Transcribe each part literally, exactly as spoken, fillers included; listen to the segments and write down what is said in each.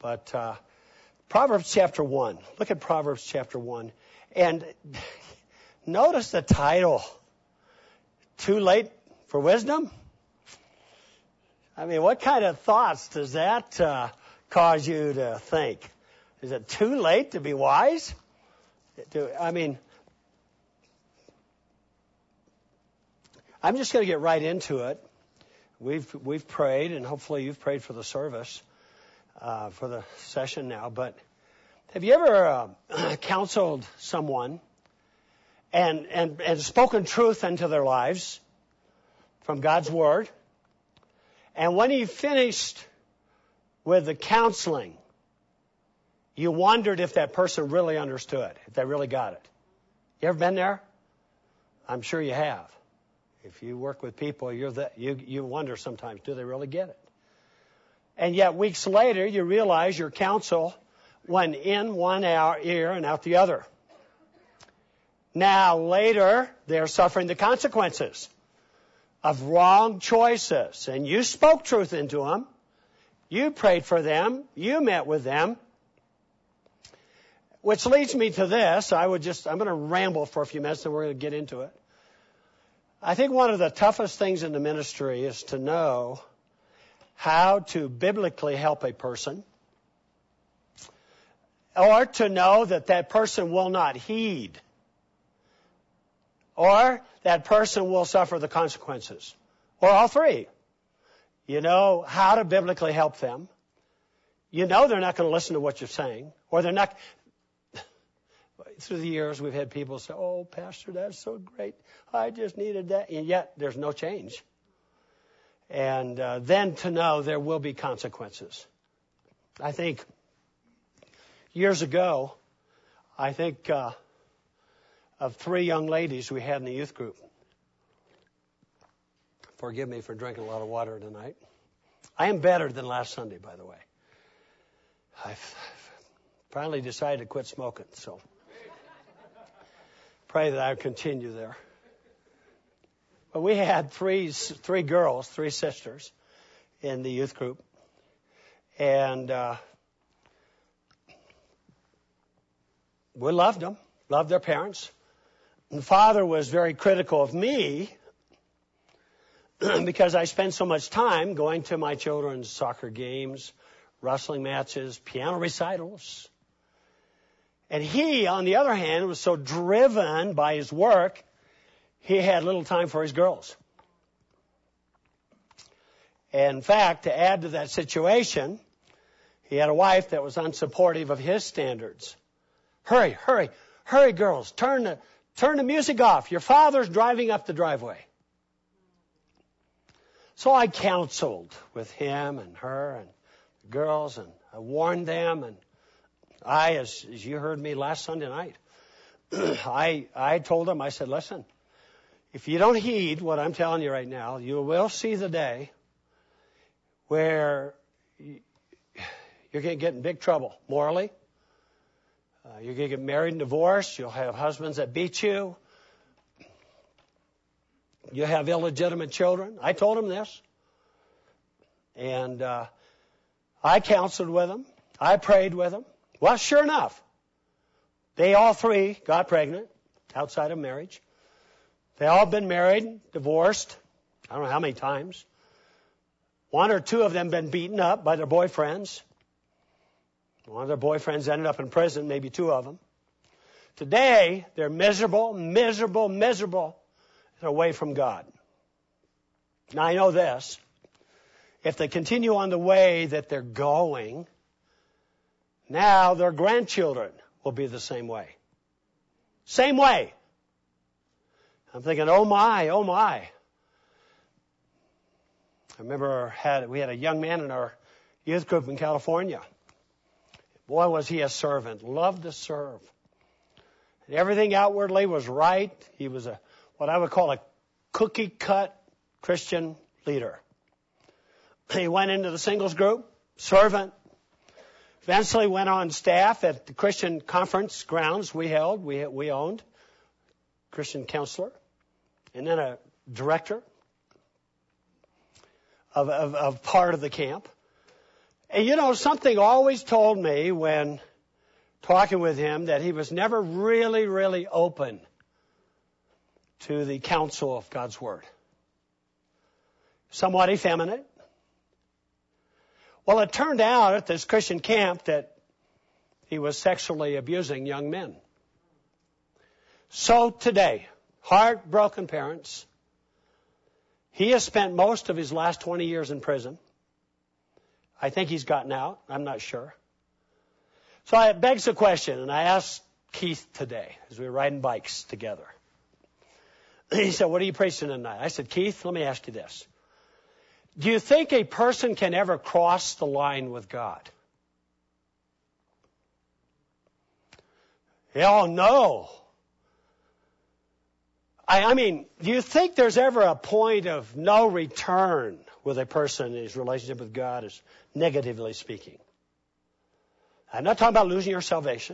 But uh, Proverbs chapter one. Look at Proverbs chapter one. And notice the title. Too late for wisdom? I mean, what kind of thoughts does that uh, cause you to think? Is it too late to be wise? I mean, I'm just going to get right into it. We've we've prayed, and hopefully you've prayed for the service, uh, for the session now. But have you ever uh, counseled someone and, and and spoken truth into their lives from God's Word? And when you finished with the counseling, you wondered if that person really understood, if they really got it. You ever been there? I'm sure you have. If you work with people, you're the, you, you wonder sometimes, do they really get it? And yet weeks later, you realize your counsel went in one ear and out the other. Now later, they're suffering the consequences of wrong choices. And you spoke truth into them. You prayed for them. You met with them. Which leads me to this. I would just, I'm going to ramble for a few minutes and we're going to get into it. I think one of the toughest things in the ministry is to know how to biblically help a person, or to know that that person will not heed, or that person will suffer the consequences, or all three. You know how to biblically help them. You know they're not going to listen to what you're saying, or they're not. Through the years, we've had people say, oh, Pastor, that's so great. I just needed that. And yet, there's no change. And uh, then to know there will be consequences. I think years ago, I think uh, of three young ladies we had in the youth group. Forgive me for drinking a lot of water tonight. I am better than last Sunday, by the way. I've finally decided to quit smoking, so pray that I continue there. But we had three three girls, three sisters in the youth group. And uh, we loved them, loved their parents. And the father was very critical of me because I spent so much time going to my children's soccer games, wrestling matches, piano recitals. And he, on the other hand, was so driven by his work, he had little time for his girls. And in fact, to add to that situation, he had a wife that was unsupportive of his standards. Hurry, hurry, hurry, girls, turn the, turn the music off. Your father's driving up the driveway. So I counseled with him and her and the girls, and I warned them, and I, as, as you heard me last Sunday night, I I told them, I said, listen, if you don't heed what I'm telling you right now, you will see the day where you're going to get in big trouble morally. Uh, you're going to get married and divorced. You'll have husbands that beat you. You'll have illegitimate children. I told them this. And uh, I counseled with them. I prayed with them. Well, sure enough, they all three got pregnant outside of marriage. They all been married, divorced, I don't know how many times. One or two of them been beaten up by their boyfriends. One of their boyfriends ended up in prison, maybe two of them. Today, they're miserable, miserable, miserable, and away from God. Now, I know this. If they continue on the way that they're going, now their grandchildren will be the same way. Same way. I'm thinking, oh my, oh my. I remember had, we had a young man in our youth group in California. Boy, was he a servant. Loved to serve. And everything outwardly was right. He was a what I would call a cookie-cut Christian leader. He went into the singles group, servant. Eventually went on staff at the Christian conference grounds we held, we we owned, Christian counselor, and then a director of, of, of part of the camp. And you know, something always told me when talking with him that he was never really, really open to the counsel of God's Word. Somewhat effeminate. Well, it turned out at this Christian camp that he was sexually abusing young men. So today, heartbroken parents, he has spent most of his last twenty years in prison. I think he's gotten out. I'm not sure. So it begs the question, and I asked Keith today as we were riding bikes together. He said, what are you preaching tonight? I said, Keith, let me ask you this. Do you think a person can ever cross the line with God? Oh, no. I, I mean, do you think there's ever a point of no return with a person in his relationship with God, is negatively speaking? I'm not talking about losing your salvation.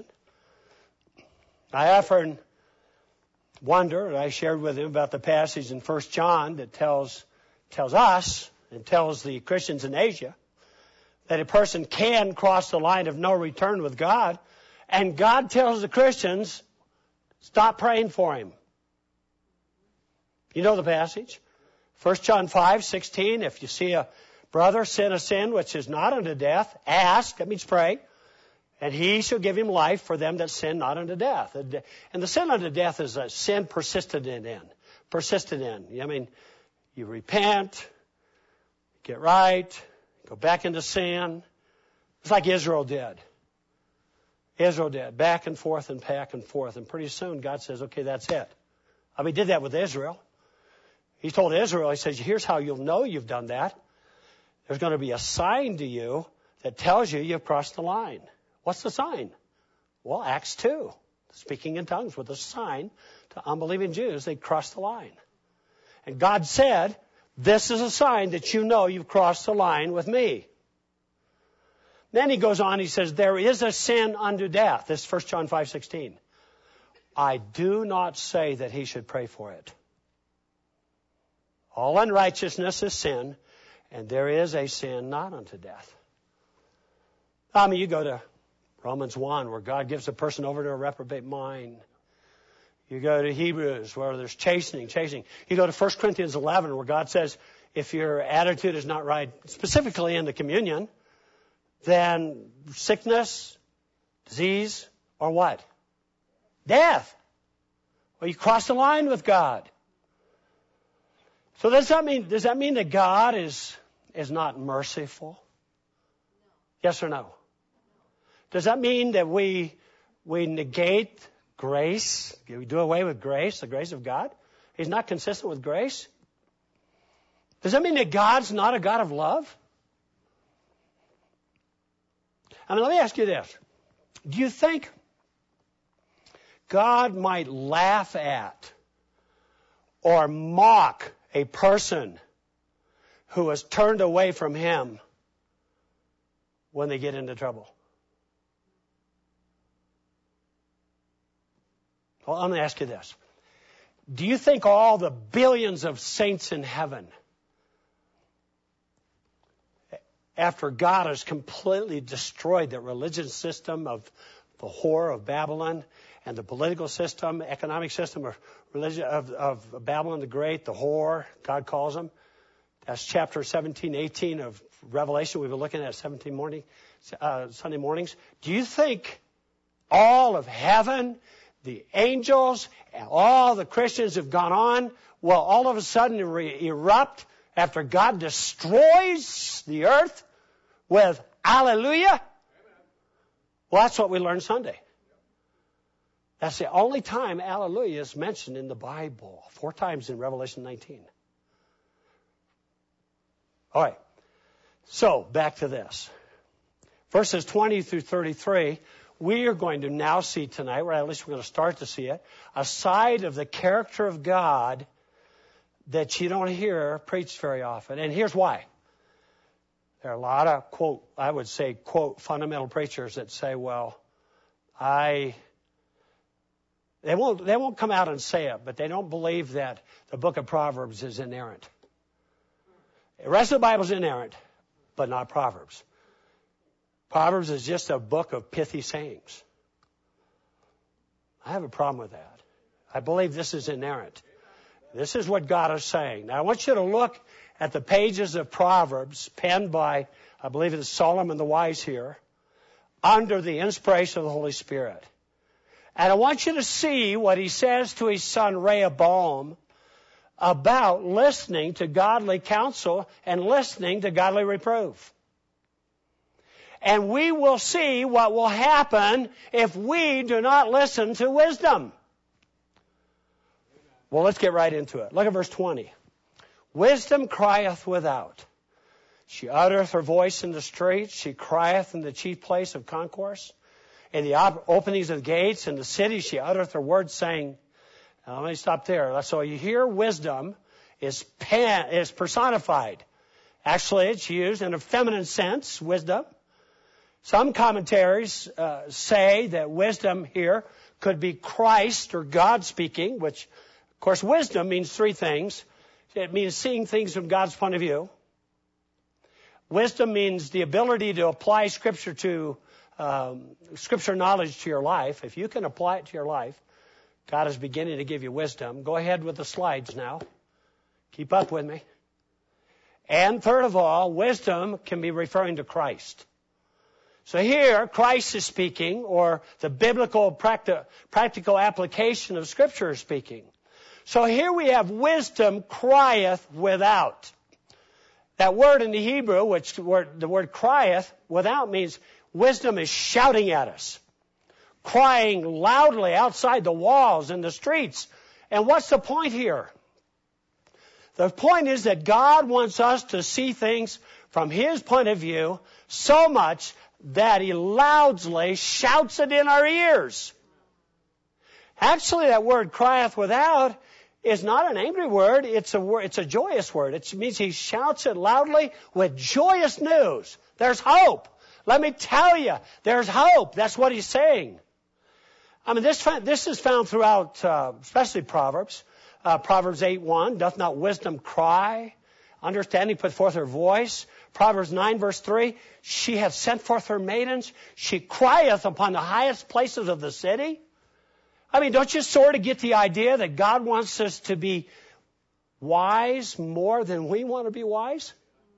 I often wonder, and I shared with him about the passage in First John that tells tells us and tells the Christians in Asia that a person can cross the line of no return with God, and God tells the Christians, stop praying for him. You know the passage? First John five sixteen, if you see a brother sin a sin which is not unto death, ask, that means pray, and he shall give him life for them that sin not unto death. And the sin unto death is a sin persistent in. Persistent in. I mean, you repent, get right, go back into sin. It's like Israel did. Israel did. Back and forth and back and forth. And pretty soon God says, okay, that's it. I mean, he did that with Israel. He told Israel, he says, here's how you'll know you've done that. There's going to be a sign to you that tells you you've crossed the line. What's the sign? Well, Acts two. Speaking in tongues with a sign to unbelieving Jews. They crossed the line. And God said, this is a sign that you know you've crossed the line with me. Then he goes on, he says, there is a sin unto death. This is First John five sixteen. I do not say that he should pray for it. All unrighteousness is sin, and there is a sin not unto death. I mean, you go to Romans one, where God gives a person over to a reprobate mind. You go to Hebrews, where there's chastening, chastening. You go to First Corinthians eleven, where God says, if your attitude is not right, specifically in the communion, then sickness, disease, or what? Death. Well, you cross the line with God. So does that mean, does that mean that God is, is not merciful? Yes or no? Does that mean that we, we negate grace? We do away with grace, the grace of God? He's not consistent with grace? Does that mean that God's not a God of love? I mean, let me ask you this. Do you think God might laugh at or mock a person who has turned away from him when they get into trouble? Well, let me ask you this. Do you think all the billions of saints in heaven, after God has completely destroyed the religious system of the whore of Babylon and the political system, economic system of religion of, of Babylon the Great, the whore, God calls them. That's chapter seventeen, eighteen of Revelation. We've been looking at seventeen morning, uh, Sunday mornings. Do you think all of heaven, the angels, and all the Christians have gone on will all of a sudden re- erupt after God destroys the earth with hallelujah? Well, that's what we learned Sunday. That's the only time hallelujah is mentioned in the Bible. Four times in Revelation nineteen. All right. So, back to this. Verses twenty through thirty-three, we are going to now see tonight, or at least we're going to start to see it, a side of the character of God that you don't hear preached very often. And here's why. There are a lot of, quote, I would say, quote, fundamental preachers that say, well, I... They won't, they won't come out and say it, but they don't believe that the book of Proverbs is inerrant. The rest of the Bible is inerrant, but not Proverbs. Proverbs is just a book of pithy sayings. I have a problem with that. I believe this is inerrant. This is what God is saying. Now, I want you to look at the pages of Proverbs penned by, I believe it is Solomon the Wise here, under the inspiration of the Holy Spirit. And I want you to see what he says to his son Rehoboam about listening to godly counsel and listening to godly reproof. And we will see what will happen if we do not listen to wisdom. Well, let's get right into it. Look at verse twenty. Wisdom crieth without. She uttereth her voice in the streets. She crieth in the chief place of concourse. In the op- openings of the gates, in the city, she uttereth her words, saying, now let me stop there. So you hear wisdom is, pen, is personified. Actually, it's used in a feminine sense, wisdom. Some commentaries uh, say that wisdom here could be Christ or God speaking, which, of course, wisdom means three things. It means seeing things from God's point of view. Wisdom means the ability to apply Scripture to um, Scripture knowledge to your life. If you can apply it to your life, God is beginning to give you wisdom. Go ahead with the slides now. Keep up with me. And third of all, wisdom can be referring to Christ. So here, Christ is speaking, or the biblical practi- practical application of Scripture is speaking. So here we have wisdom crieth without. That word in the Hebrew, which the word, the word crieth without means wisdom is shouting at us, crying loudly outside the walls in the streets. And what's the point here? The point is that God wants us to see things from His point of view so much that He loudly shouts it in our ears. Actually, that word crieth without is not an angry word. It's a word, it's a joyous word. It means He shouts it loudly with joyous news. There's hope. Let me tell you, there's hope. That's what He's saying. I mean, this this is found throughout, uh, especially Proverbs. Uh, Proverbs eight one, doth not wisdom cry? Understanding put forth her voice. Proverbs nine verse three, she hath sent forth her maidens. She crieth upon the highest places of the city. I mean, don't you sort of get the idea that God wants us to be wise more than we want to be wise?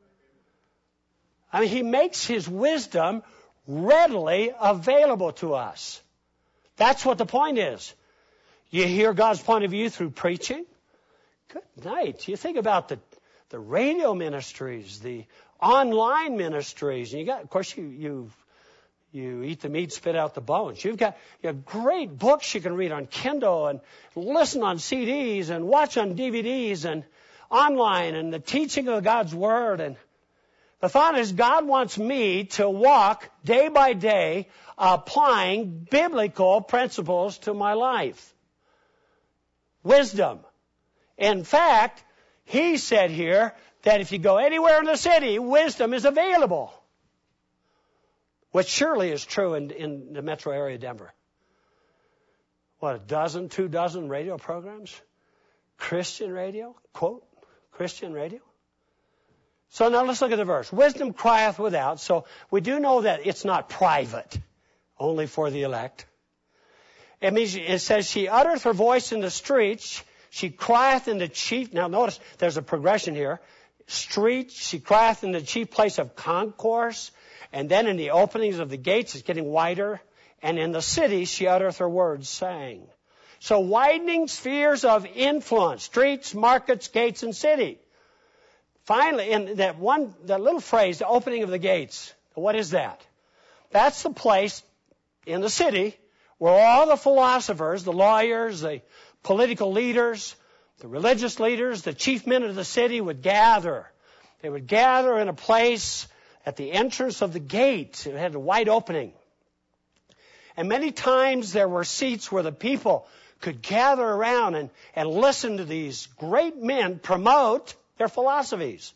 I mean, He makes His wisdom readily available to us. That's what the point is. You hear God's point of view through preaching. Good night. You think about the, the radio ministries, the online ministries. And you got, of course, you, you You eat the meat, spit out the bones. You've got you have great books you can read on Kindle and listen on C Ds and watch on D V Ds and online and the teaching of God's Word. And the thought is God wants me to walk day by day applying biblical principles to my life. Wisdom. In fact, He said here that if you go anywhere in the city, wisdom is available. Which surely is true in, in the metro area of Denver. What, a dozen, two dozen radio programs? Christian radio? Quote, Christian radio? So now let's look at the verse. Wisdom crieth without. So we do know that it's not private, only for the elect. It means, it says, she uttereth her voice in the streets. She crieth in the chief. Now notice there's a progression here. Street, she crieth in the chief place of concourse. And then in the openings of the gates, it's getting wider. And in the city, she uttereth her words, saying. So widening spheres of influence, streets, markets, gates, and city. Finally, in that one, that little phrase, the opening of the gates, what is that? That's the place in the city where all the philosophers, the lawyers, the political leaders, the religious leaders, the chief men of the city would gather. They would gather in a place at the entrance of the gate. It had a wide opening. And many times there were seats where the people could gather around and, and listen to these great men promote their philosophies.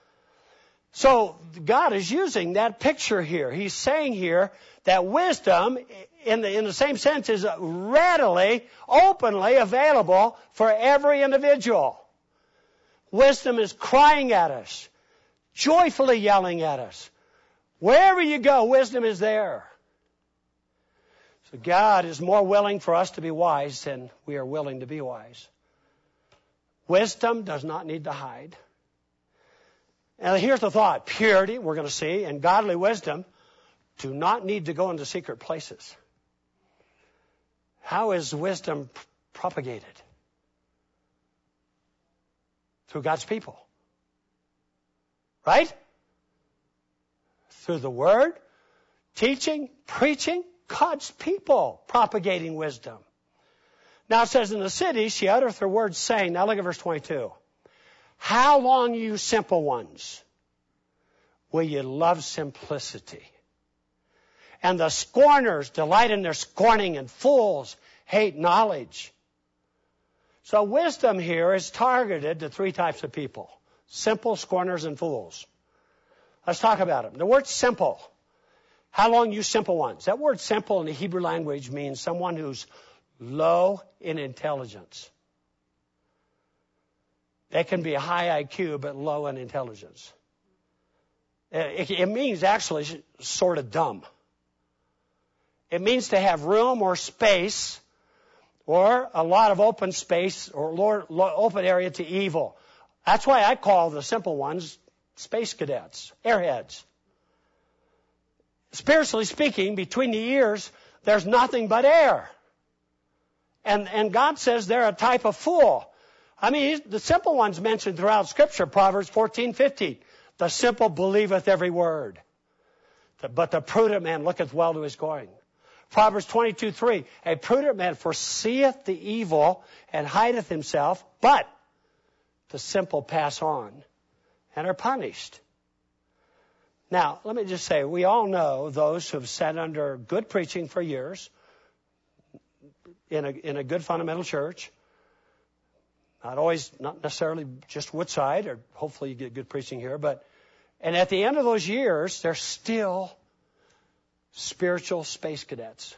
So God is using that picture here. He's saying here that wisdom, in the, in the same sense, is readily, openly available for every individual. Wisdom is crying at us, joyfully yelling at us. Wherever you go, wisdom is there. So God is more willing for us to be wise than we are willing to be wise. Wisdom does not need to hide. And here's the thought. Purity, we're going to see, and godly wisdom do not need to go into secret places. How is wisdom propagated? Through God's people. Right? Through the Word, teaching, preaching, God's people propagating wisdom. Now it says, in the city she uttereth her words, saying, now look at verse twenty-two. How long, you simple ones, will you love simplicity? And the scorners delight in their scorning, and fools hate knowledge. So wisdom here is targeted to three types of people. Simple, scorners, and fools. Let's talk about them. The word simple. How long, you simple ones? That word simple in the Hebrew language means someone who's low in intelligence. They can be high I Q, but low in intelligence. It, it means actually sort of dumb. It means to have room or space or a lot of open space or open area to evil. That's why I call the simple ones space cadets, airheads. Spiritually speaking, between the ears, there's nothing but air. And, and God says they're a type of fool. I mean, the simple ones mentioned throughout Scripture, Proverbs fourteen fifteen. The simple believeth every word, but the prudent man looketh well to his going. Proverbs twenty-two three. A prudent man foreseeth the evil and hideth himself, but the simple pass on and are punished. Now, let me just say, we all know those who have sat under good preaching for years in a, in a good fundamental church. Not always, not necessarily just Woodside, or hopefully you get good preaching here, but, and at the end of those years, they're still spiritual space cadets.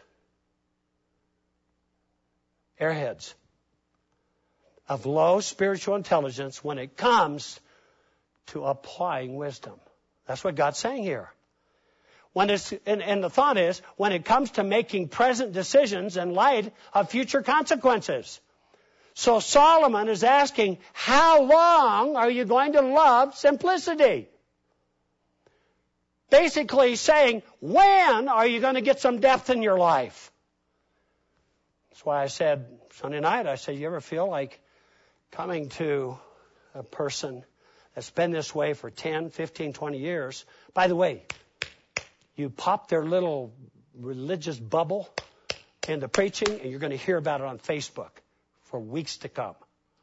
Airheads. Of low spiritual intelligence when it comes to applying wisdom. That's what God's saying here. When it's, and, and the thought is, when it comes to making present decisions in light of future consequences. So Solomon is asking, how long are you going to love simplicity? Basically saying, when are you going to get some depth in your life? That's why I said Sunday night, I said, you ever feel like coming to a person that's been this way for ten, fifteen, twenty years? By the way, you pop their little religious bubble into preaching, and you're going to hear about it on Facebook for weeks to come.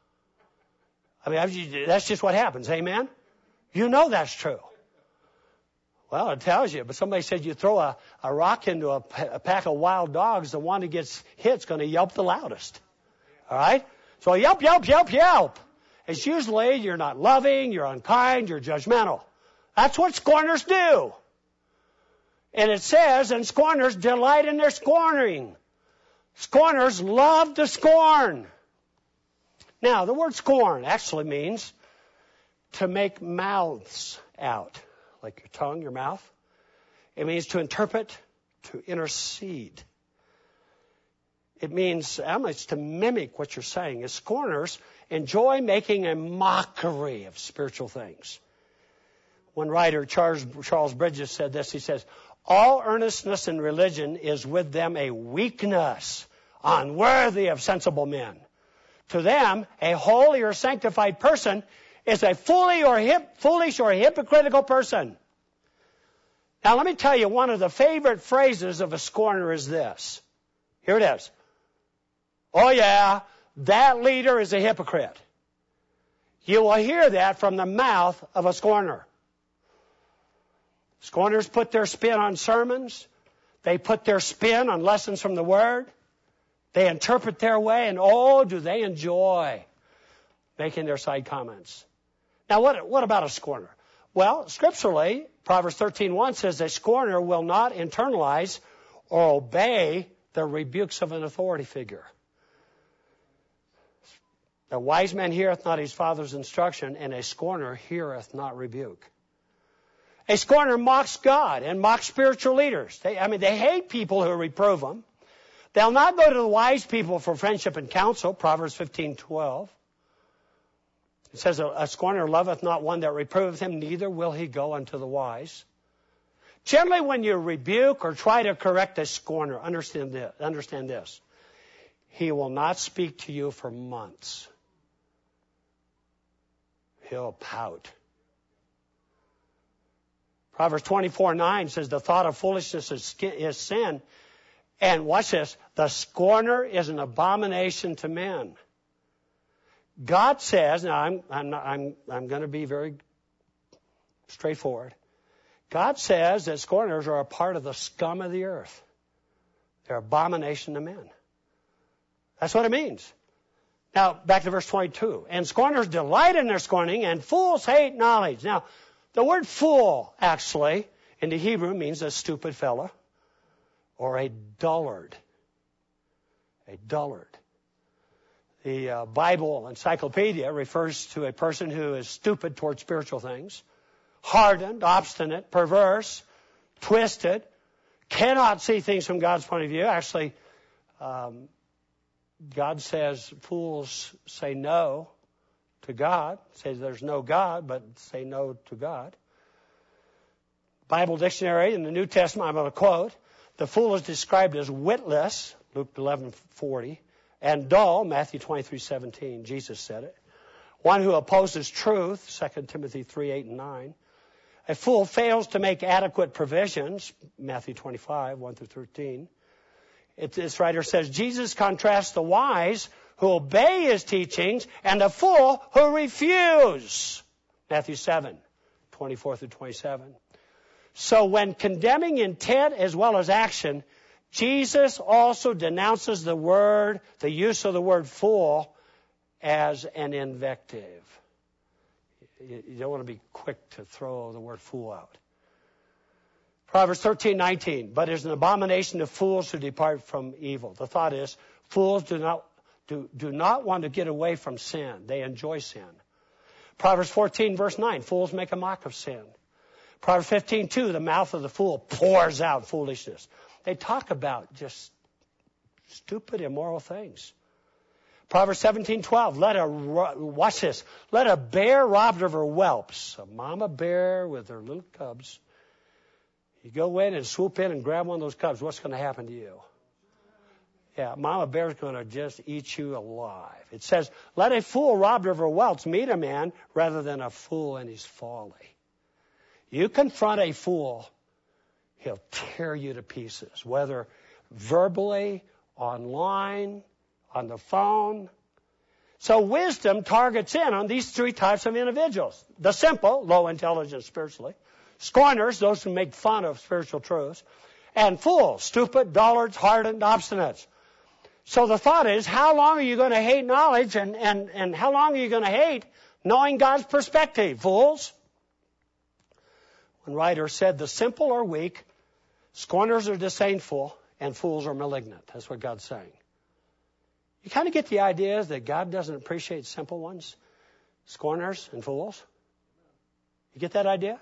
I mean, that's just what happens. Amen? You know that's true. Well, it tells you. But somebody said you throw a, a rock into a, a pack of wild dogs, the one who gets hit is going to yelp the loudest. All right? So yelp, yelp, yelp, yelp. It's usually you're not loving, you're unkind, you're judgmental. That's what scorners do. And it says, and scorners delight in their scorning. Scorners love to scorn. Now, the word scorn actually means to make mouths out, like your tongue, your mouth. It means to interpret, to intercede. It means it's to mimic what you're saying. As scorners enjoy making a mockery of spiritual things. One writer, Charles, Charles Bridges, said this. He says, all earnestness in religion is with them a weakness, unworthy of sensible men. To them, a holy or sanctified person is a foolish or, hip, foolish or hypocritical person. Now, let me tell you, one of the favorite phrases of a scorner is this. Here it is. Oh, yeah, that leader is a hypocrite. You will hear that from the mouth of a scorner. Scorners put their spin on sermons. They put their spin on lessons from the Word. They interpret their way, and oh, do they enjoy making their side comments. Now, what, what about a scorner? Well, scripturally, Proverbs thirteen one says a scorner will not internalize or obey the rebukes of an authority figure. A wise man heareth not his father's instruction, and a scorner heareth not rebuke. A scorner mocks God and mocks spiritual leaders. They, I mean, they hate people who reprove them. They'll not go to the wise people for friendship and counsel, Proverbs fifteen twelve. It says, a, a scorner loveth not one that reproveth him, neither will he go unto the wise. Generally, when you rebuke or try to correct a scorner, understand this, understand this. He will not speak to you for months. He'll pout. Proverbs twenty-four nine says, the thought of foolishness is, is sin. And watch this, the scorner is an abomination to men. God says, now I'm, I'm, not, I'm, I'm going to be very straightforward. God says that scorners are a part of the scum of the earth. They're abomination to men. That's what it means. Now, back to verse twenty-two. And scorners delight in their scorning, and fools hate knowledge. Now, the word fool, actually, in the Hebrew means a stupid fella or a dullard. A dullard. The uh, Bible encyclopedia refers to a person who is stupid toward spiritual things, hardened, obstinate, perverse, twisted, cannot see things from God's point of view. Actually, um, God says fools say no to God, says there's no God, but say no to God. Bible dictionary in the New Testament, I'm going to quote, the fool is described as witless, Luke eleven forty, and dull, Matthew twenty-three seventeen, Jesus said it. One who opposes truth, Second Timothy three eight and nine. A fool fails to make adequate provisions, Matthew twenty-five one through thirteen. It, this writer says, Jesus contrasts the wise who obey his teachings and the fool who refuse, Matthew seven twenty-four through twenty-seven. So when condemning intent as well as action, Jesus also denounces the word, the use of the word fool, as an invective. You don't want to be quick to throw the word fool out. Proverbs thirteen nineteen, but it is an abomination to fools who depart from evil. The thought is, fools do not, do, do not want to get away from sin. They enjoy sin. Proverbs fourteen verse nine, fools make a mock of sin. Proverbs fifteen two, the mouth of the fool pours out foolishness. They talk about just stupid, immoral things. Proverbs seventeen twelve, let a, watch this, let a bear robbed of her whelps, a mama bear with her little cubs. You go in and swoop in and grab one of those cubs, what's going to happen to you? Yeah, mama bear's going to just eat you alive. It says, let a fool robbed of her whelps meet a man rather than a fool in his folly. You confront a fool, he'll tear you to pieces, whether verbally, online, on the phone. So wisdom targets in on these three types of individuals. The simple, low intelligence spiritually. Scorners, those who make fun of spiritual truths. And fools, stupid, dullards, hardened, obstinates. So the thought is, how long are you going to hate knowledge and, and, and how long are you going to hate knowing God's perspective, fools? One writer said, the simple are weak, scorners are disdainful, and fools are malignant. That's what God's saying. You kind of get the idea that God doesn't appreciate simple ones, scorners and fools. You get that idea?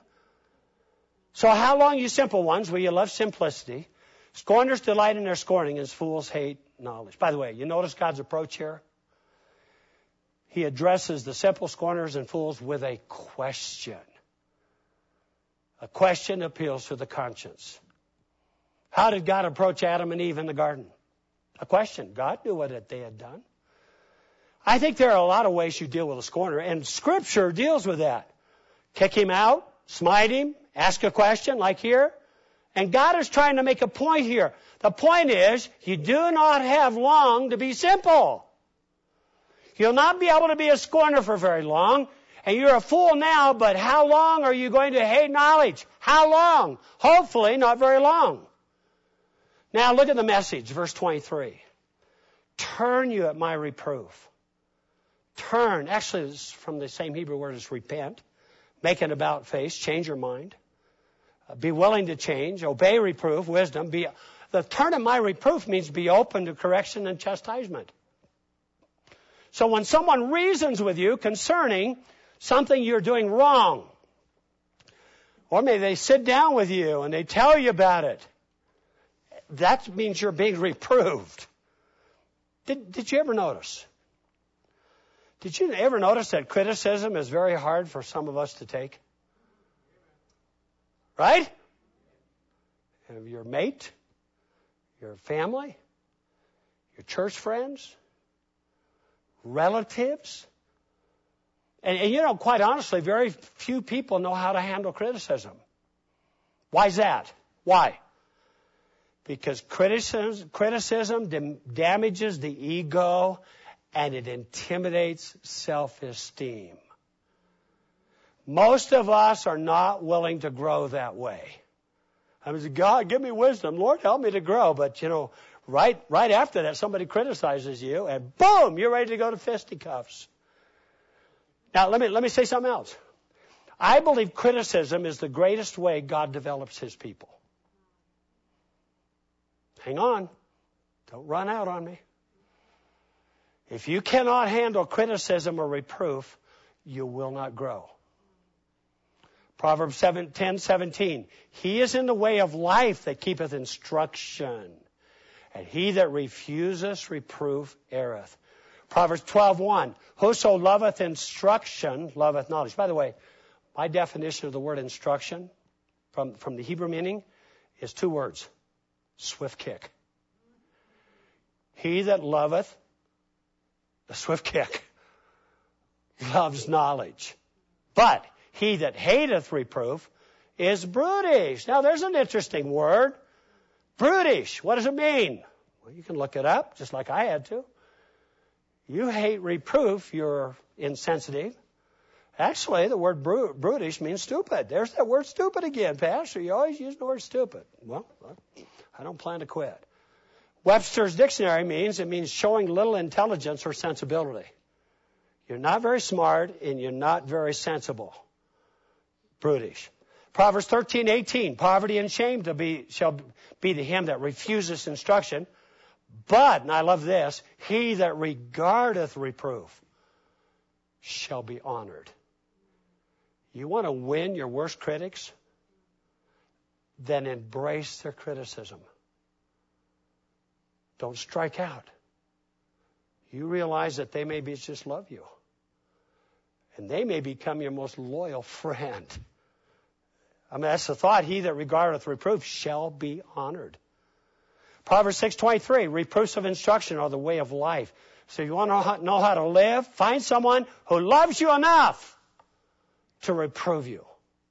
So how long, you simple ones, will you love simplicity? Scorners delight in their scorning, and fools hate knowledge. By the way, you notice God's approach here? He addresses the simple scorners and fools with a question. A question appeals to the conscience. How did God approach Adam and Eve in the garden? A question. God knew what they had done. I think there are a lot of ways you deal with a scorner, and Scripture deals with that. Kick him out, smite him, ask a question like here. And God is trying to make a point here. The point is, you do not have long to be simple. You'll not be able to be a scorner for very long. And you're a fool now, but how long are you going to hate knowledge? How long? Hopefully not very long. Now look at the message, verse twenty-three. Turn you at my reproof. Turn, actually it's from the same Hebrew word as repent. Make an about face, change your mind. Uh, be willing to change, obey reproof, wisdom. Be, the turn at my reproof means be open to correction and chastisement. So when someone reasons with you concerning something you're doing wrong, Or maybe they sit down with you and they tell you about it. That means you're being reproved. Did, did you ever notice? Did you ever notice that criticism is very hard for some of us to take? Right? Of your mate, your family, your church friends, relatives. And, and you know, quite honestly, very few people know how to handle criticism. Why is that? Why? Because criticism, criticism dam- damages the ego and it intimidates self-esteem. Most of us are not willing to grow that way. I mean, God, give me wisdom. Lord, help me to grow. But, you know, right, right after that, somebody criticizes you and boom, you're ready to go to fisticuffs. Now, let me, let me say something else. I believe criticism is the greatest way God develops His people. Hang on. Don't run out on me. If you cannot handle criticism or reproof, you will not grow. Proverbs ten seventeen. He is in the way of life that keepeth instruction, and he that refuseth reproof erreth. Proverbs twelve one. Whoso loveth instruction loveth knowledge. By the way, my definition of the word instruction from, from the Hebrew meaning is two words. Swift kick. He that loveth a swift kick loves knowledge. But he that hateth reproof is brutish. Now there's an interesting word. Brutish. What does it mean? Well, you can look it up, just like I had to. You hate reproof, you're insensitive. Actually, the word brutish means stupid. There's that word stupid again, Pastor. You always use the word stupid. Well, I don't plan to quit. Webster's dictionary means, it means showing little intelligence or sensibility. You're not very smart and you're not very sensible. Brutish. Proverbs thirteen eighteen. Poverty and shame to be, shall be to him that refuseth instruction. But, and I love this, he that regardeth reproof shall be honored. You want to win your worst critics? Then embrace their criticism. Don't strike out. You realize that they may be just love you. And they may become your most loyal friend. I mean, that's the thought. He that regardeth reproof shall be honored. Proverbs six twenty-three, reproofs of instruction are the way of life. So if you want to know how to live, find someone who loves you enough to reprove you.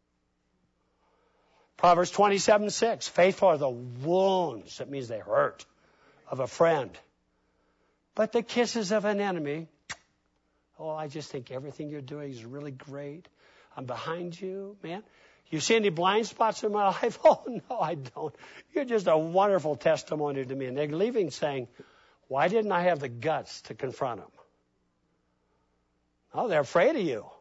Proverbs twenty-seven six, faithful are the wounds, that means they hurt, of a friend. But the kisses of an enemy, oh, I just think everything you're doing is really great. I'm behind you, man. You see any blind spots in my life? Oh, no, I don't. You're just a wonderful testimony to me. And they're leaving saying, why didn't I have the guts to confront them? Oh, they're afraid of you.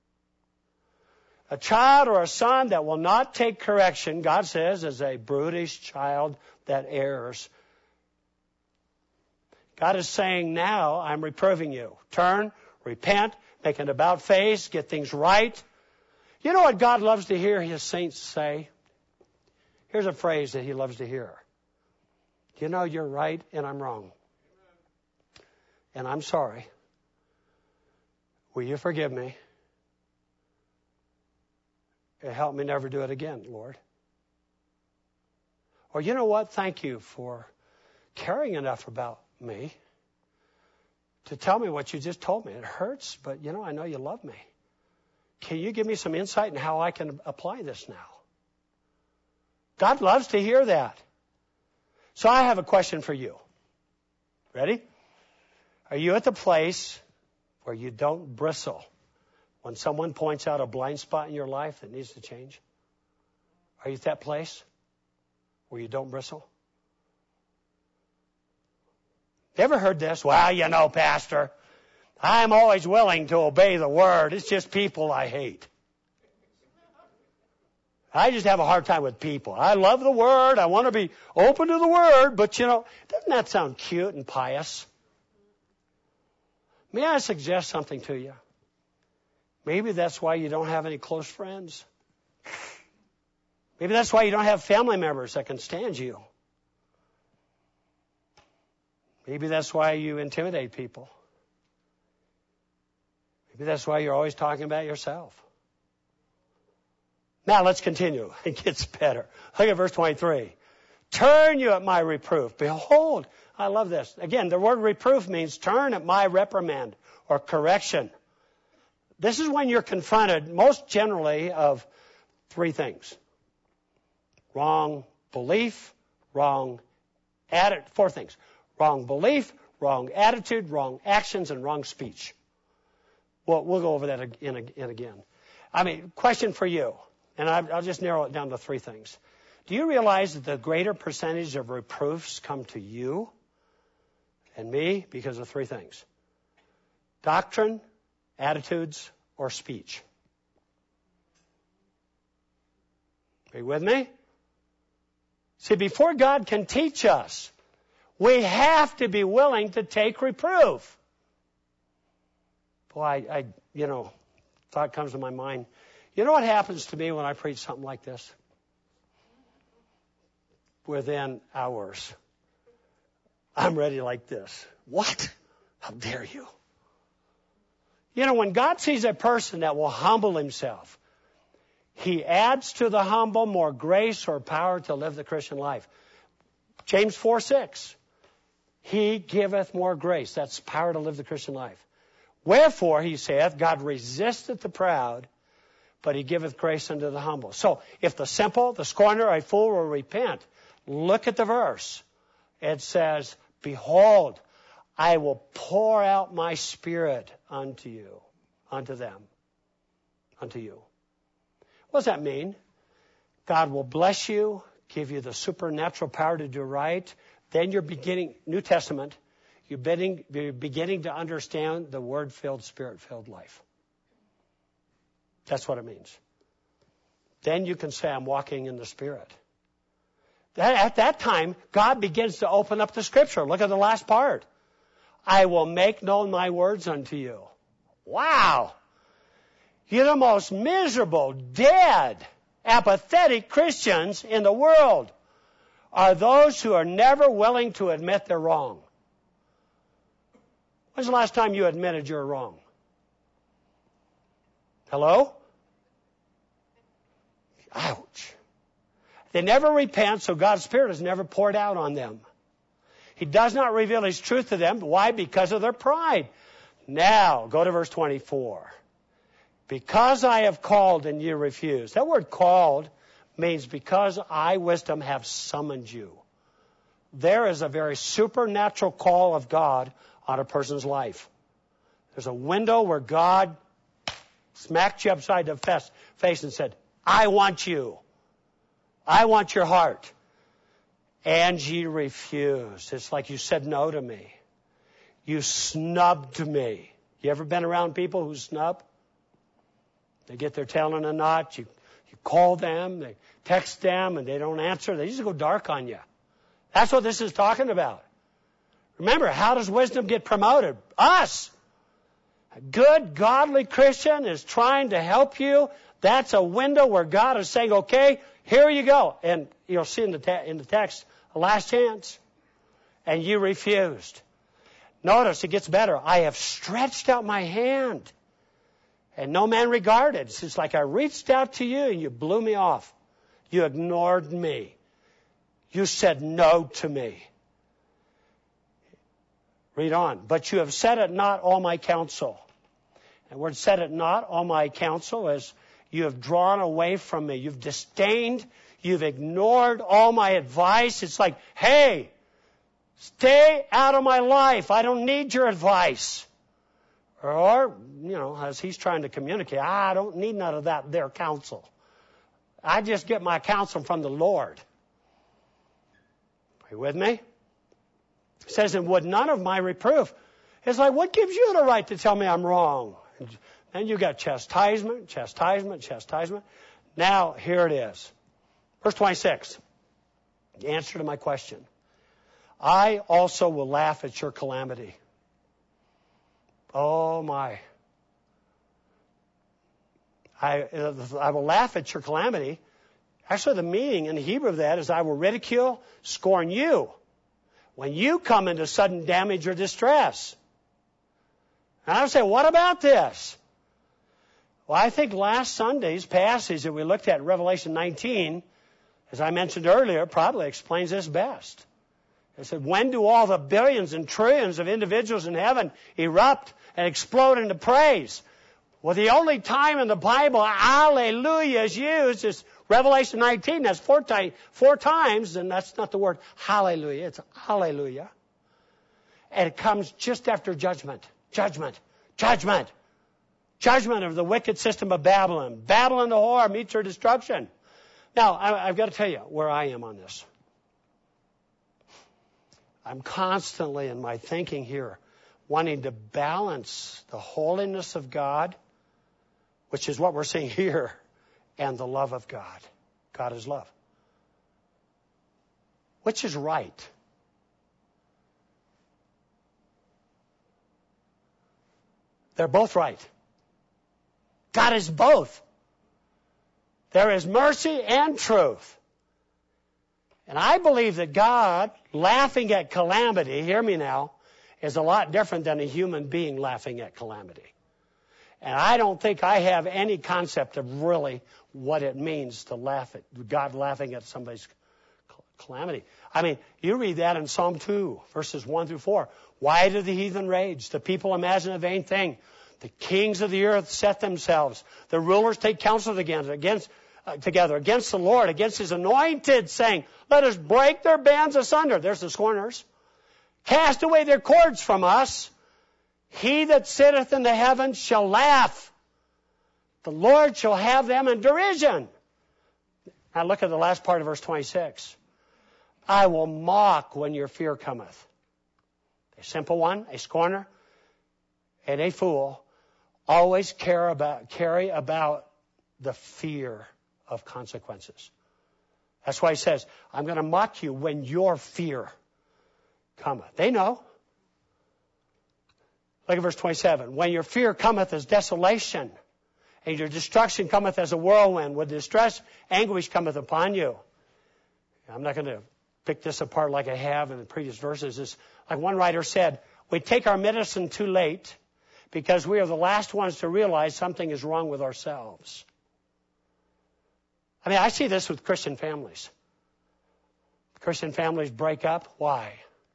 A child or a son that will not take correction, God says, is a brutish child that errs. God is saying now, I'm reproving you. Turn, repent, make an about face, get things right. You know what God loves to hear His saints say? Here's a phrase that He loves to hear. You know, you're right and I'm wrong. And I'm sorry. Will you forgive me? And help me never do it again, Lord. Or you know what? Thank you for caring enough about me to tell me what you just told me. It hurts, but you know, I know you love me. Can you give me some insight in how I can apply this now? God loves to hear that. So I have a question for you. Ready? Are you at the place where you don't bristle when someone points out a blind spot in your life that needs to change? Are you at that place where you don't bristle? You ever heard this? Well, you know, Pastor, I'm always willing to obey the word. It's just people I hate. I just have a hard time with people. I love the word. I want to be open to the word. But, you know, doesn't that sound cute and pious? May I suggest something to you? Maybe that's why you don't have any close friends. Maybe that's why you don't have family members that can stand you. Maybe that's why you intimidate people. Maybe that's why you're always talking about yourself. Now let's continue. It gets better. Look at verse twenty-three. Turn you at my reproof. Behold, I love this. Again, the word reproof means turn at my reprimand or correction. This is when you're confronted most generally of three things. Wrong belief, wrong attitude, four things. Wrong belief, wrong attitude, wrong actions, and wrong speech. Well, we'll go over that in, in again. I mean, question for you, and I'll just narrow it down to three things. Do you realize that the greater percentage of reproofs come to you and me because of three things? Doctrine, attitudes, or speech. Are you with me? See, before God can teach us, we have to be willing to take reproof. Boy, I, I, you know, thought comes to my mind. You know what happens to me when I preach something like this? Within hours, I'm ready like this. What? How dare you? You know, when God sees a person that will humble himself, He adds to the humble more grace or power to live the Christian life. James four six. He giveth more grace. That's power to live the Christian life. Wherefore, he saith, God resisteth the proud, but he giveth grace unto the humble. So, if the simple, the scorner, a fool will repent, look at the verse. It says, behold, I will pour out my spirit unto you, unto them, unto you. What does that mean? God will bless you, give you the supernatural power to do right. Then you're beginning, New Testament, you're beginning, you're beginning to understand the Word-filled, Spirit-filled life. That's what it means. Then you can say, I'm walking in the Spirit. That, at that time, God begins to open up the Scripture. Look at the last part. I will make known my words unto you. Wow! You're the most miserable, dead, apathetic Christians in the world are those who are never willing to admit they're wrong. When's the last time you admitted you're wrong? Hello? Ouch. They never repent, so God's Spirit is never poured out on them. He does not reveal His truth to them. Why? Because of their pride. Now, go to verse twenty-four. Because I have called and you refuse. That word called means because I, wisdom, have summoned you. There is a very supernatural call of God on a person's life. There's a window where God smacked you upside the face and said, I want you. I want your heart. And you refused. It's like you said no to me. You snubbed me. You ever been around people who snub? They get their tail in a knot. You, you call them, they text them, and they don't answer. They just go dark on you. That's what this is talking about. Remember, how does wisdom get promoted? Us. A good, godly Christian is trying to help you. That's a window where God is saying, okay, here you go. And you'll see in the, te- in the text, a last chance. And you refused. Notice, it gets better. I have stretched out my hand, and no man regarded. It's like I reached out to you, and you blew me off. You ignored me. You said no to me. Read on. But you have set at naught all my counsel. And word set at naught all my counsel is you have drawn away from me. You've disdained. You've ignored all my advice. It's like, hey, stay out of my life. I don't need your advice. Or, you know, as he's trying to communicate, I don't need none of that, their counsel. I just get my counsel from the Lord. Are you with me? It says, and would none of my reproof. It's like, what gives you the right to tell me I'm wrong? And you got chastisement, chastisement, chastisement. Now, here it is. Verse twenty-six. The answer to my question. I also will laugh at your calamity. Oh, my. I, I will laugh at your calamity. Actually, the meaning in Hebrew of that is I will ridicule, scorn you when you come into sudden damage or distress. And I would say, what about this? Well, I think last Sunday's passage that we looked at in Revelation nineteen, as I mentioned earlier, probably explains this best. It said, when do all the billions and trillions of individuals in heaven erupt and explode into praise? Well, the only time in the Bible hallelujah is used is Revelation nineteen. That's four, ti- four times, and that's not the word hallelujah. It's hallelujah. And it comes just after judgment. Judgment. Judgment. Judgment of the wicked system of Babylon. Babylon the whore meets her destruction. Now, I, I've got to tell you where I am on this. I'm constantly in my thinking here wanting to balance the holiness of God, which is what we're seeing here, and the love of God. God is love. Which is right? They're both right. God is both. There is mercy and truth. And I believe that God laughing at calamity, hear me now, is a lot different than a human being laughing at calamity. And I don't think I have any concept of really what it means to laugh at God laughing at somebody's calamity. I mean, you read that in Psalm two, verses one through four. Why do the heathen rage? The people imagine a vain thing. The kings of the earth set themselves. The rulers take counsel against, against uh, together against the Lord, against His anointed, saying, let us break their bands asunder. There's the scorners. Cast away their cords from us. He that sitteth in the heavens shall laugh. The Lord shall have them in derision. Now look at the last part of verse twenty-six. I will mock when your fear cometh. A simple one, a scorner, and a fool always care about, carry about the fear of consequences. That's why he says, I'm going to mock you when your fear cometh. They know. Look at verse twenty-seven. When your fear cometh as desolation, and your destruction cometh as a whirlwind, when distress, anguish cometh upon you. I'm not going to pick this apart like I have in the previous verses. It's like one writer said, we take our medicine too late because we are the last ones to realize something is wrong with ourselves. I mean, I see this with Christian families. Christian families break up. Why?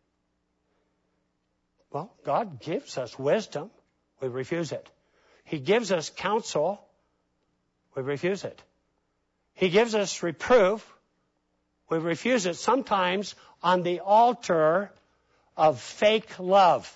Well, God gives us wisdom. We refuse it. He gives us counsel. We refuse it. He gives us reproof. We refuse it sometimes on the altar of fake love.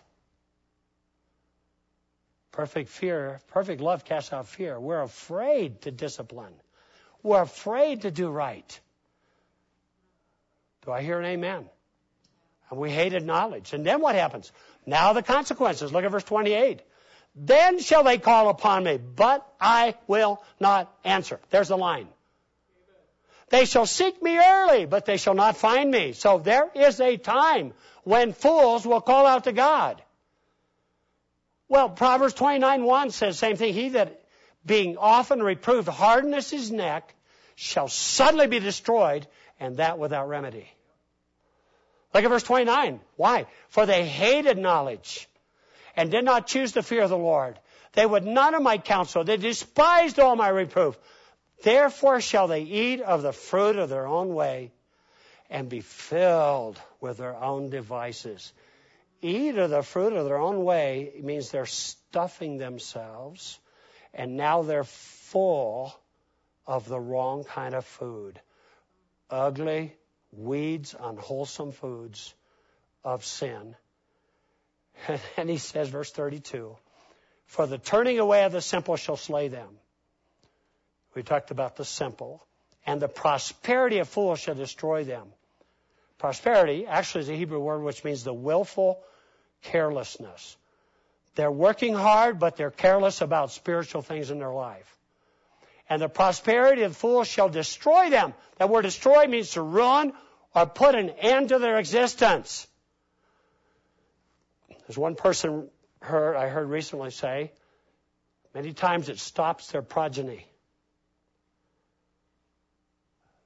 Perfect fear, perfect love casts out fear. We're afraid to discipline. We're afraid to do right. Do I hear an amen? And we hated knowledge. And then what happens? Now the consequences. Look at verse twenty-eight. Then shall they call upon me, but I will not answer. There's the line. They shall seek me early, but they shall not find me. So there is a time when fools will call out to God. Well, Proverbs twenty-nine one says the same thing. He that being often reproved hardens his neck shall suddenly be destroyed, and that without remedy. Look at verse twenty-nine. Why? For they hated knowledge and did not choose the fear of the Lord. They would none of my counsel. They despised all my reproof. Therefore shall they eat of the fruit of their own way and be filled with their own devices. Eat of the fruit of their own way means they're stuffing themselves, and now they're full of the wrong kind of food. Ugly, weeds, unwholesome foods of sin. And then he says, verse thirty-two, for the turning away of the simple shall slay them. We talked about the simple. And the prosperity of fools shall destroy them. Prosperity actually is a Hebrew word which means the willful carelessness. They're working hard, but they're careless about spiritual things in their life. And the prosperity of fools shall destroy them. That word destroy means to ruin or put an end to their existence. There's one person heard, I heard recently say, many times it stops their progeny.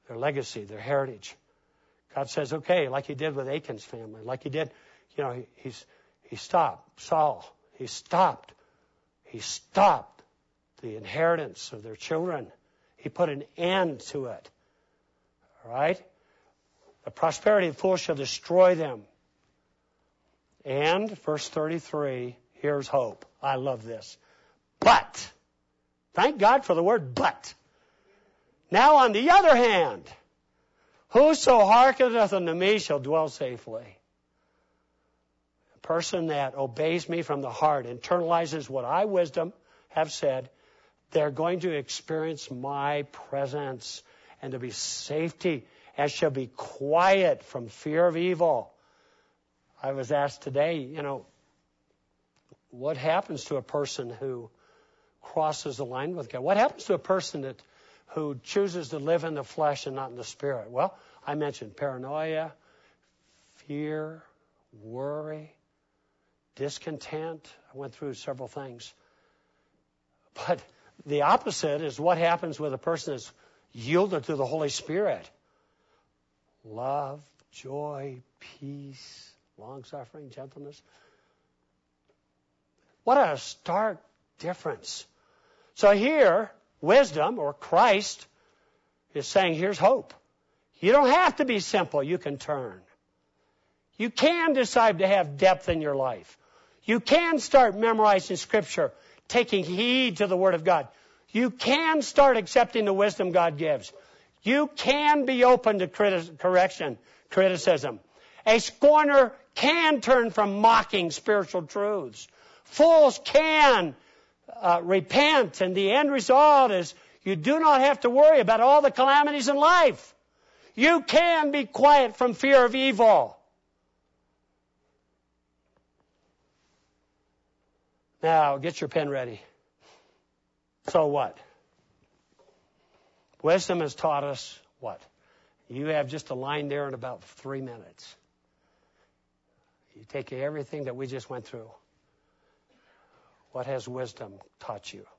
their legacy, their heritage. God says, okay, like he did with Achan's family, like he did, you know, he, he's, he stopped Saul. He stopped. He stopped the inheritance of their children. He put an end to it. All right? The prosperity of the fool shall destroy them. And, verse thirty-three, here's hope. I love this. But, thank God for the word but. Now on the other hand, whoso hearkeneth unto me shall dwell safely. A person that obeys me from the heart, internalizes what I, wisdom, have said, they're going to experience my presence, and to be safety, and shall be quiet from fear of evil. I was asked today, you know, what happens to a person who crosses the line with God? What happens to a person that who chooses to live in the flesh and not in the spirit? Well, I mentioned paranoia, fear, worry, discontent. I went through several things. But the opposite is what happens with a person that's yielded to the Holy Spirit. Love, joy, peace, long-suffering, gentleness. What a stark difference. So here, wisdom, or Christ, is saying, here's hope. You don't have to be simple. You can turn. You can decide to have depth in your life. You can start memorizing Scripture, taking heed to the Word of God. You can start accepting the wisdom God gives. You can be open to criti- correction, criticism. A scorner can turn from mocking spiritual truths. Fools can uh, repent, and the end result is you do not have to worry about all the calamities in life. You can be quiet from fear of evil. Now, get your pen ready. So what? Wisdom has taught us what? You have just a line there in about three minutes. You take everything that we just went through. What has wisdom taught you?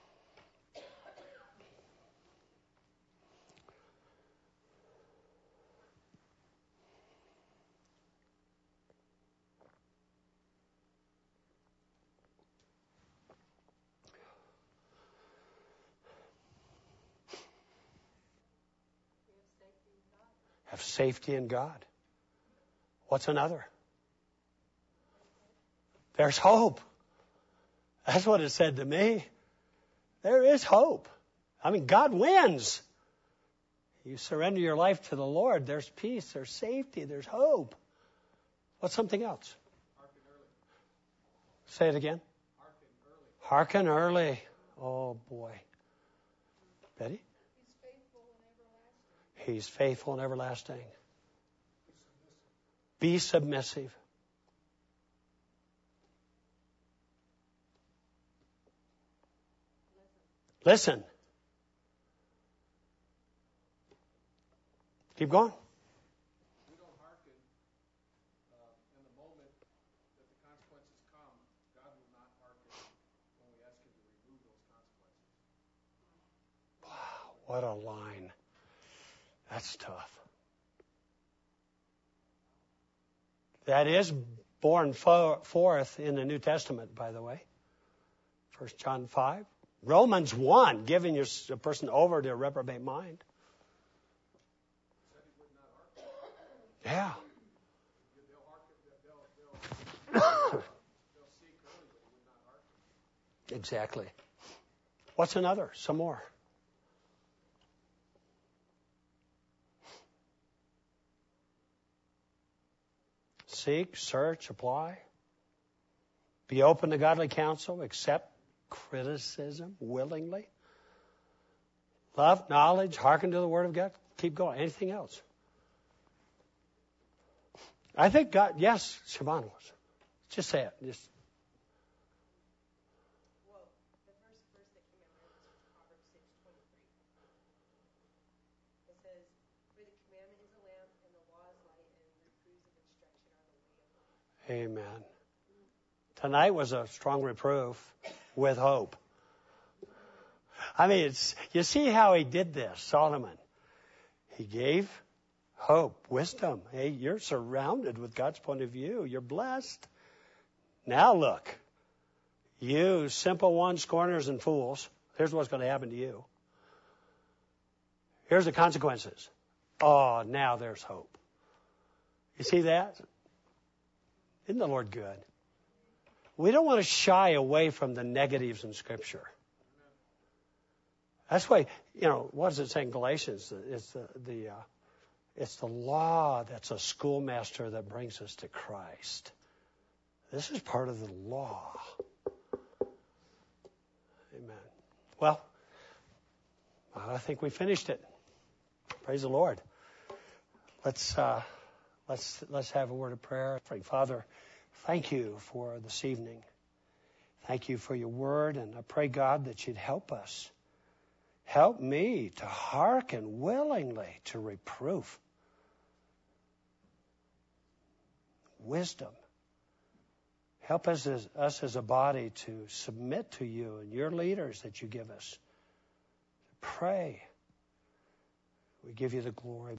Have safety in God. What's another? There's hope. That's what it said to me. There is hope. I mean, God wins. You surrender your life to the Lord. There's peace. There's safety. There's hope. What's something else? Hearken early. Say it again. Hearken early. Hearken early. Oh, boy. Betty? He's faithful and everlasting. He's faithful and everlasting. Be submissive. Listen. Keep going. We don't hearken uh, in the moment that the consequences come. God will not hearken when we ask Him to remove those consequences. Wow, what a line. That's tough. That is born fo- forth in the New Testament, by the way. First John five. Romans one, giving your, a person over to a reprobate mind. Yeah. Exactly. What's another? Some more. Seek, search, apply. Be open to godly counsel. Accept criticism willingly. Love, knowledge, hearken to the Word of God. Keep going. Anything else? I think God, yes, Siobhan was. Just say it. Just. Well, the first verse that came out was Proverbs six twenty-three. It says, "For the commandment is a lamp, and the law is light, and reproofs of instruction are the way of life." Amen. Tonight was a strong reproof with hope. I mean, it's, you see how he did this, Solomon. He gave hope, wisdom. Hey, you're surrounded with God's point of view. You're blessed. Now look, you simple ones, scorners, and fools, here's what's going to happen to you. Here's the consequences. Oh, now there's hope. You see that? Isn't the Lord good? We don't want to shy away from the negatives in Scripture. That's why, you know, what does it say in Galatians? It's the, the uh, it's the law that's a schoolmaster that brings us to Christ. This is part of the law. Amen. Well, I think we finished it. Praise the Lord. Let's uh, let's let's have a word of prayer. Father, thank you for this evening. Thank you for your word, and I pray, God, that you'd help us. Help me to hearken willingly to reproof. Wisdom. Help us as, us as a body to submit to you and your leaders that you give us. Pray. We give you the glory.